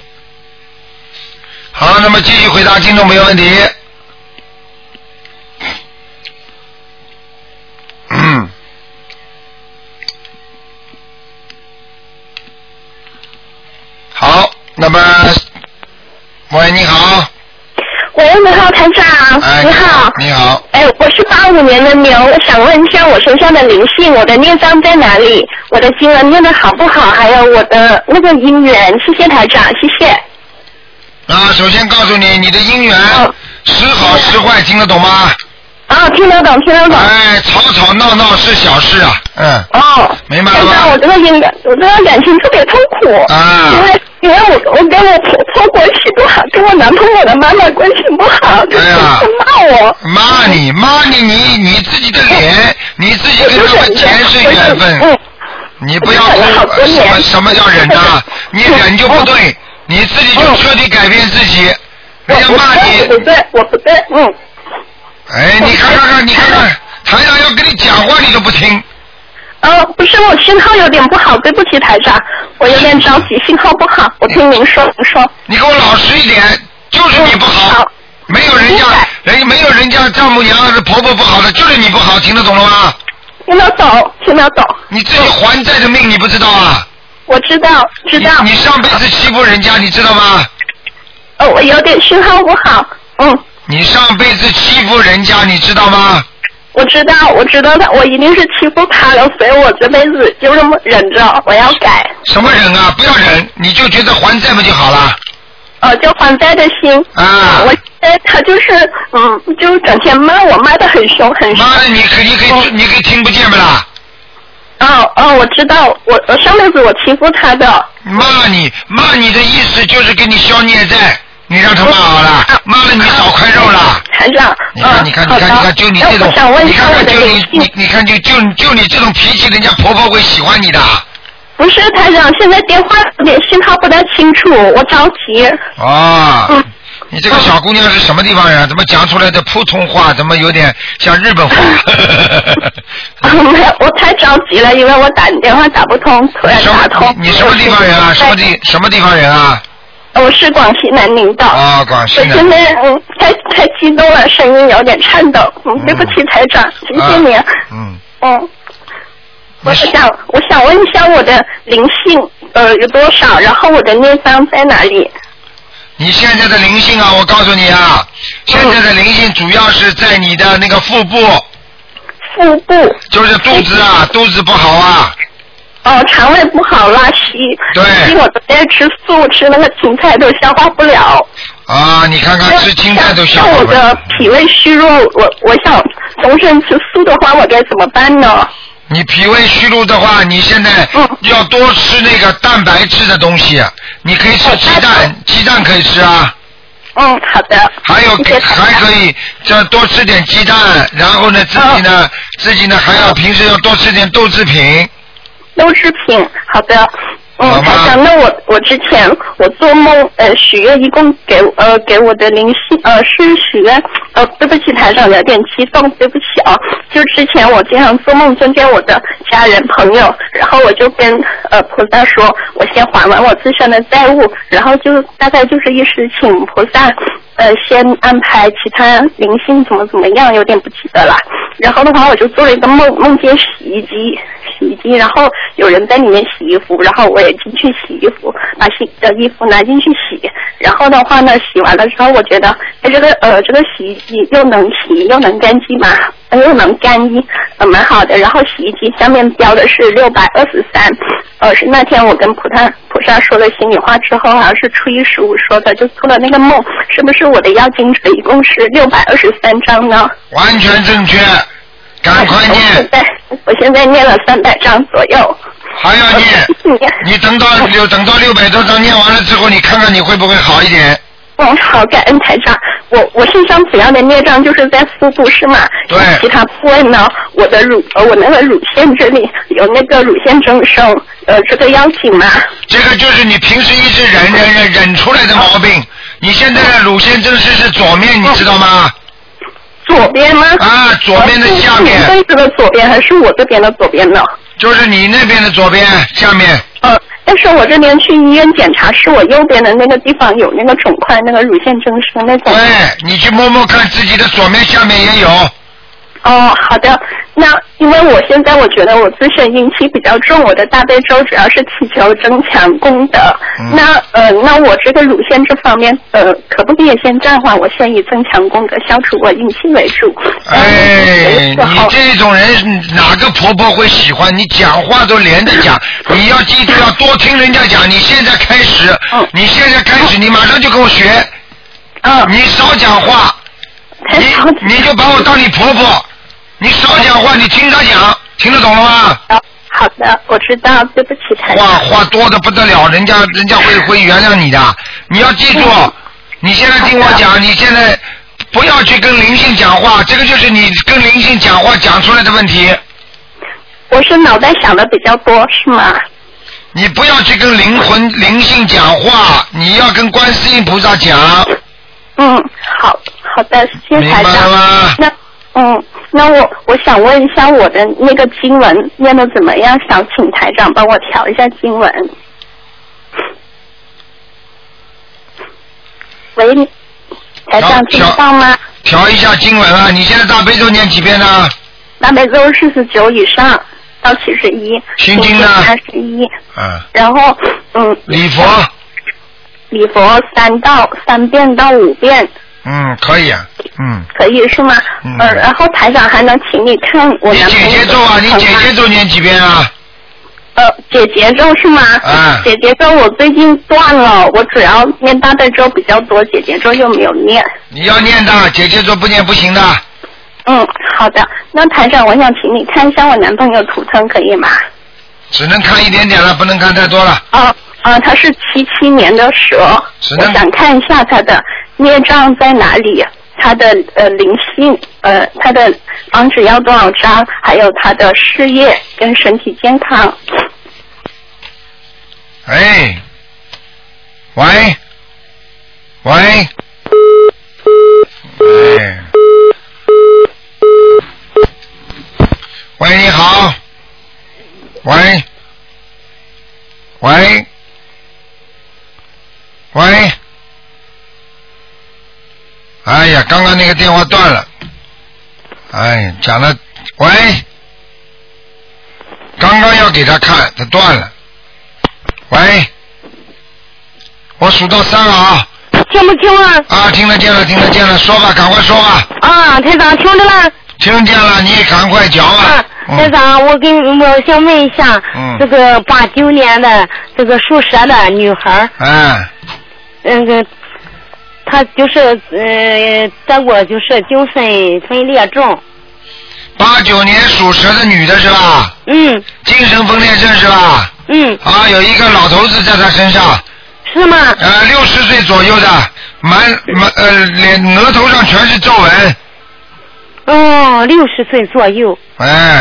好，那么继续回答听众朋友问题。嗯。好，那么，喂，你好。 喂，你好，台长。 哎、 你好。 你好。 哎，我是八五年的牛，我想问一下我身上的灵性，我的孽障在哪里？我的经文念得好不好？还有我的那个姻缘，谢谢台长，谢谢。 啊，首先告诉你，你的姻缘时好时坏，听得懂吗？ 啊，听得懂，听得懂。 哎，吵吵闹闹是小事啊，嗯。 哦。 明白了吗？ 我这个姻缘，我这个感情特别痛苦。 啊。 因为因为我我跟我婆婆关系不好，跟我男朋友的妈妈关系不好，就是骂我。 骂你骂你你你自己的脸，你自己跟他们前世缘分。嗯。你不要哭，什么什么叫忍呐？你忍就不对，你自己就彻底改变自己。人家骂你。 不对，我不对，嗯。 哎，你看看看，你看看，台长要跟你讲话，你都不听。 呃，不是，我信号有点不好，对不起台长，我有点着急，信号不好，我听您说，您说。 你给我老实一点，就是你不好，没有人家，人家没有人家丈母娘是婆婆不好的，就是你不好，听得懂了吗？ 听得懂，听得懂。 你自己还债的命，你不知道啊？ 我知道，知道。 你, 你上辈子欺负人家，你知道吗？ 哦，我有点信号不好，嗯。 你上辈子欺负人家，你知道吗？ 我知道，我知道的，我一定是欺负他了，所以我这辈子就这么忍着，我要改。 什么忍啊？不要忍，你就觉得还债不就好了？ 哦，就还债的心。 啊。 我呃，他就是嗯，就整天骂我，骂得很凶很凶。 骂的你可你可以、哦、你可以听不见不啦？ 哦哦，我知道，我我上辈子我欺负他的。 骂你骂你的意思就是给你消孽债。你让他骂好了，骂了你少块肉了。 台长， 你看，你看，你看，你看，就你这种，你看看，就你，你你看，就就就你这种脾气，人家婆婆会喜欢你的。 不是台长，现在电话有点信号不太清楚，我着急。 啊，嗯，你这个小姑娘是什么地方人？怎么讲出来的普通话怎么有点像日本话？ 没有，我太着急了，因为我打电话打不通，突然打通。 你什么地方人啊？什么地什么地方人啊？ 我是广西南宁的。 啊，广西南宁。 我现在嗯，太太激动了，声音有点颤抖。嗯，对不起，台长，谢谢你。 嗯。 嗯。我想，我想问一下我的灵性呃有多少，然后我的孽障在哪里？ 你现在的灵性啊，我告诉你啊，现在的灵性主要是在你的那个腹部。 腹部。 就是肚子啊，肚子不好啊。 哦，肠胃不好，拉稀。 对。 我都在吃素，吃那个青菜都消化不了。 啊，你看看吃青菜都消化不了。 像我的脾胃虚弱，我我想终身吃素的话，我该怎么办呢？ 你脾胃虚弱的话，你现在要多吃那个蛋白质的东西。你可以吃鸡蛋，鸡蛋可以吃啊。 嗯，好的。 还有还可以，就多吃点鸡蛋，然后呢，自己呢，自己呢还要平时要多吃点豆制品。 豆制品，好的。 嗯，台长，那我我之前我做梦呃许愿，一共给呃给我的灵性呃是许愿呃对不起台长有点激动，对不起啊，就之前我经常做梦梦见我的家人朋友，然后我就跟呃菩萨说，我先还完我自身的债务，然后就大概就是一时请菩萨呃先安排其他灵性怎么怎么样，有点不记得了。然后的话我就做了一个梦，梦见洗衣机洗衣机，然后有人在里面洗衣服，然后我也进去洗衣服，把洗的衣服拿进去洗，然后的话呢洗完了之后我觉得哎这个呃这个洗衣机又能洗又能干净嘛，又能干衣呃蛮好的，然后洗衣机上面标的是六百二十三，呃是那天我跟菩萨菩萨说了心里话之后，好像是初一十五说的，就做了那个梦，是不是我的要经者一共是六百二十三张呢？ 完全正确，赶快念。 我现在我现在念了三百张左右。 还要念，你等到六等到六百多张念完了之后，你看看你会不会好一点？ 嗯，好，感恩台长。我我身上主要的孽障就是在腹部是吗？ 对。 其他部位呢？我的乳呃我那个乳腺这里有那个乳腺增生，呃，这个要紧吗？ 这个就是你平时一直忍忍忍忍出来的毛病。你现在的乳腺增生是左面，你知道吗？ 左边吗？ 啊，左边的下面。 是你这的左边还是我这边的左边呢？ 就是你那边的左边下面。 呃，但是我这边去医院检查，是我右边的那个地方有那个肿块，那个乳腺增生那种。 对，你去摸摸看，自己的左面下面也有。 哦，好的。那因为我现在我觉得我自身阴气比较重，我的大悲咒主要是祈求增强功德。嗯、那呃，那我这个乳腺这方面呃，可不可以先暂缓？我先以增强功德消除我阴气为主。 哎，你这种人哪个婆婆会喜欢？你讲话都连着讲，你要记住要多听人家讲。你现在开始，嗯、你现在开始，你马上就跟我学。 嗯。 你少讲话。你你就把我当你婆婆。你少讲话，你听他讲，听得懂了吗？ 好的，我知道，对不起台长。 话话多的不得了，人家人家会会原谅你的。你要记住，嗯、你现在听我讲，你现在不要去跟灵性讲话，这个就是你跟灵性讲话讲出来的问题。 我是脑袋想的比较多，是吗？ 你不要去跟灵魂灵性讲话，你要跟观世音菩萨讲。 嗯，好好的，谢谢台长。明白了吗？那嗯，那我我想问一下我的那个经文念的怎么样？想请台长帮我调一下经文。喂，台长听得到吗？ 调一下经文啊！你现在大悲咒念几遍呢？ 大悲咒四十九以上到七十一。 心经呢？ 二十一。 嗯。 然后嗯。 礼佛。 礼佛三到三遍到五遍。 嗯，可以啊，嗯， 可以是吗？嗯，呃，然后台长还能请你看我男朋友。 你姐姐咒啊，你姐姐咒念几遍啊？ 呃，姐姐咒是吗？ 啊。 姐姐咒我最近断了，我主要念大悲咒比较多，姐姐咒又没有念。 你要念的，姐姐咒不念不行的。 嗯，好的。那台长，我想请你看一下我男朋友图腾，可以吗？ 只能看一点点了，不能看太多了。 啊啊，他是七七年的蛇，我想看一下他的孽障在哪里，他的呃灵性，呃他的房子要多少张，还有他的事业跟身体健康。 哎，喂，喂，哎，喂，你好，喂，喂。喂，哎呀，刚刚那个电话断了，哎，讲了，喂，刚刚要给他看，他断了，喂，我数到三啊， 听不清啊？ 啊，听得见了，听得见了，说吧，赶快说吧。 啊，台长，听着了。 听见了，你也赶快讲吧。 啊，台长，我跟我想问一下， 嗯、 这个八九年的这个属蛇的女孩。 嗯。 那个，她就是呃得过就是精神分裂症。 八九年属蛇的女的是吧？ 嗯。 精神分裂症是吧？ 嗯。 啊，有一个老头子在她身上。 是吗？ 呃，六十岁左右的，满满呃脸额头上全是皱纹。 哦，六十岁左右。 哎。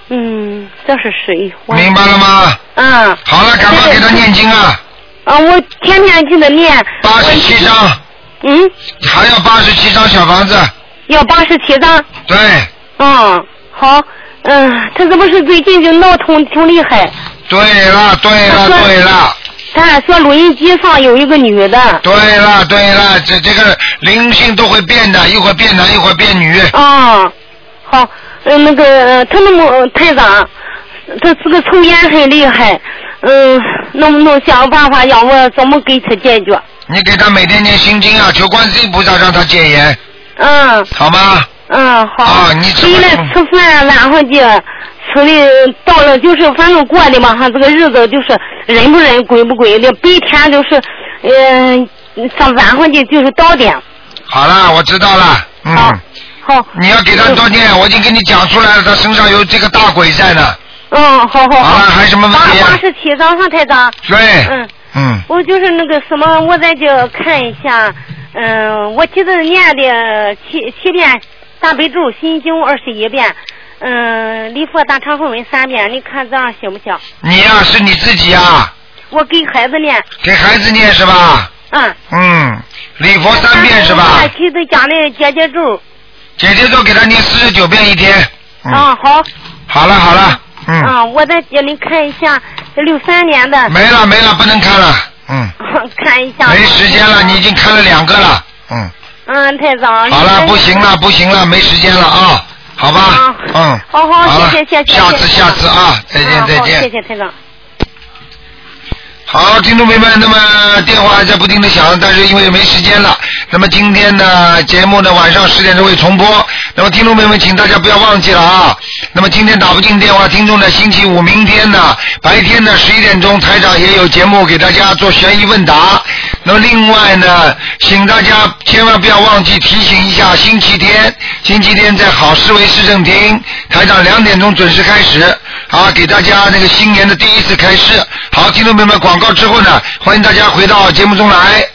嗯，这是谁？ 明白了吗？ 嗯。 好了，赶快给他念经啊！ 啊，我天天给他念。 八十七章。 嗯。 还要八十七张小房子。 要八十七张。 对。 嗯，好，嗯，他是不是最近就闹挺挺厉害？ 对了，对了，对了。 他还说录音机上有一个女的。 对了，对了，这这个灵性都会变的，一会儿变男，一会儿变女。 啊，好，嗯，那个他那么台长，他这个抽烟很厉害，嗯，能不能想个办法让我怎么给他解决？ 你给他每天念心经啊，求观世音菩萨让他戒烟。 嗯。 好吗？ 嗯，好。 啊，你回来吃饭，然后就吃的到了，就是反正过的嘛哈，这个日子就是忍不忍，鬼不鬼的，白天就是，嗯、呃，上晚上的就是到点。 好了，我知道了。嗯。 好。好。 你要给他多念，我已经给你讲出来了，他身上有这个大鬼在呢。 嗯，好好好。 好了，还有什么问题？ 八八十七张上台长。 对。 嗯。 嗯。 我就是那个什么，我在这看一下，嗯，我记得念的七七遍大悲咒心经二十一遍，嗯，礼佛大忏悔文三遍，你看这样行不行？ 你呀、啊，是你自己啊。 我给孩子念。 给孩子念是吧？ 嗯。 嗯，礼佛三遍是吧？ 我给他讲的姐姐咒。 姐姐咒给他念四十九遍一天。嗯、 啊，好。 好了好了，嗯。 啊，我再给您看一下六三年的。 没了没了，不能看了，嗯。 看一下。 没时间了，你已经看了两个了，嗯。 嗯，太早。 好了，不行了，不行了，没时间了啊，好吧？啊、嗯。 好好， 好谢谢谢谢。 下次下次啊，再见、啊、再见。 谢谢台长。 好，听众朋友们，那么电话还在不停的响，但是因为没时间了，那么今天的节目呢晚上十点钟会重播。那么听众朋友们，请大家不要忘记了啊。那么今天打不进电话，听众呢星期五明天呢白天呢十一点钟台长也有节目给大家做悬疑问答。那么另外呢，请大家千万不要忘记提醒一下，星期天星期天在好思维市政厅台长两点钟准时开始啊，给大家那个新年的第一次开市。好，听众朋友们，广告之后呢，欢迎大家回到节目中来。